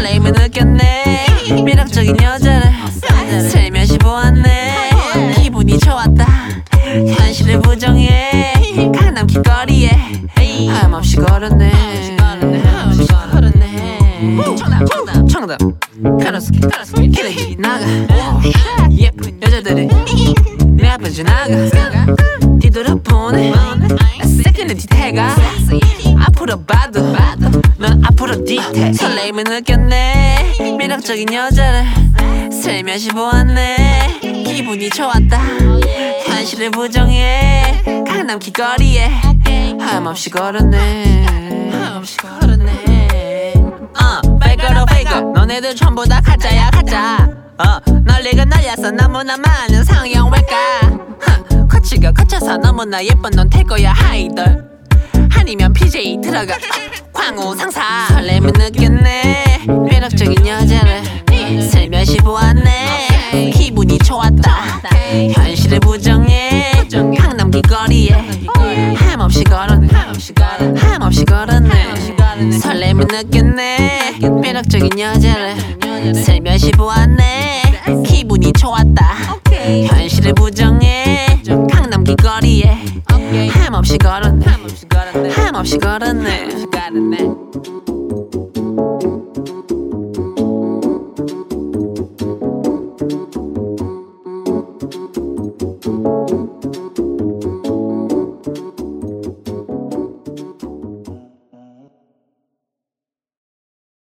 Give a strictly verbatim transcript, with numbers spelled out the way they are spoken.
설렘을 느꼈네. 매력적인 여자를 살며시 보았네. 기분이 좋았다. 현실을 부정해. 강남 길거리에 하염없이 걸었네. 하염없이 걸었네. 정답 정답 정답. 가로수길 가로수길 길에 나가. 예쁜 여자들이 내 앞에 지나가. 뒤돌아보네. 세컨드 뒤태가. 앞으로 봐도 넌 앞으로 뒤태. 설렘을 느꼈네. 매력적인 여자를 살며시 보았네. 기분이 좋았다. 현실을 부정해. 강남 길거리에 하염없이 걸었네. 하염없이 걸었네. 어, 페이커로 페이커. 너네들 전부 다 가짜야 가짜. 어, 널리가 날려서 너무나 많은 상형 외과. 거치가 거쳐서 너무나 예쁜 넌 될 거야 하이들. 아니면 피제이 들어가 광우 상사. 설렘을 느꼈네. 매력적인 여자를 살며시 보았네. 기분이 좋았다. 현실을 부정해. 강남 길거리에 하염없이 걸었네. 하염없이 걸었네. 설렘을 느꼈네. 매력적인 여자를 살며시 보았네. 기분이 좋았다. 현실을 부정해. 강남 길거리에 하염없이 걸었네. 하염없이 걸었네.